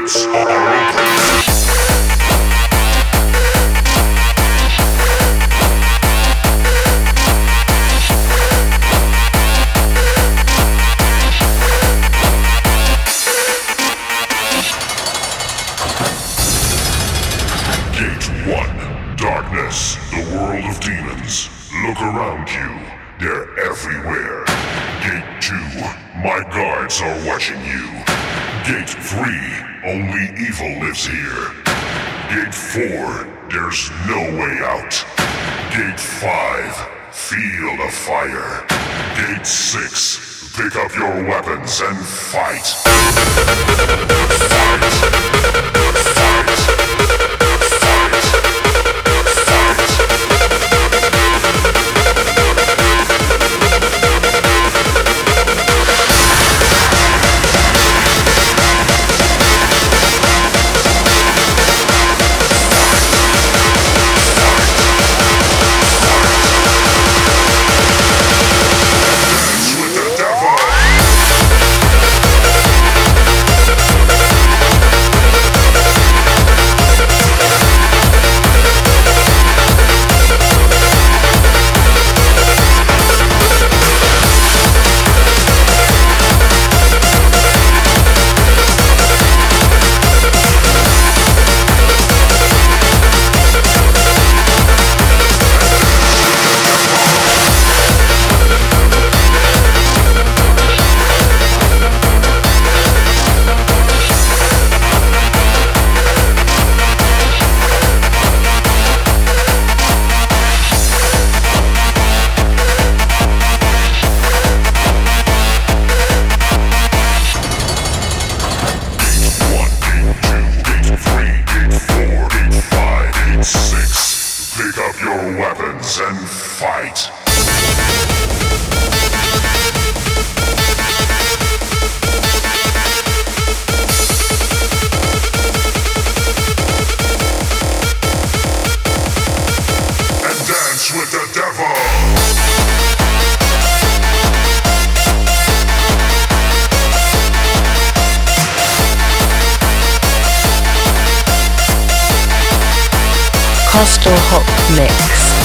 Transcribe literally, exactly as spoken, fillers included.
gates are open. Gate one, darkness, the world of demons. Look around you, they're everywhere. Gate two, my guards are watching you. Gate three, only evil lives here. Gate four, there's no way out. Gate five, feel the fire. Gate six, pick up your weapons and fight. Fight. Fight. Pick up your weapons and fight. And dance with the devil. Coastal Hop Mix.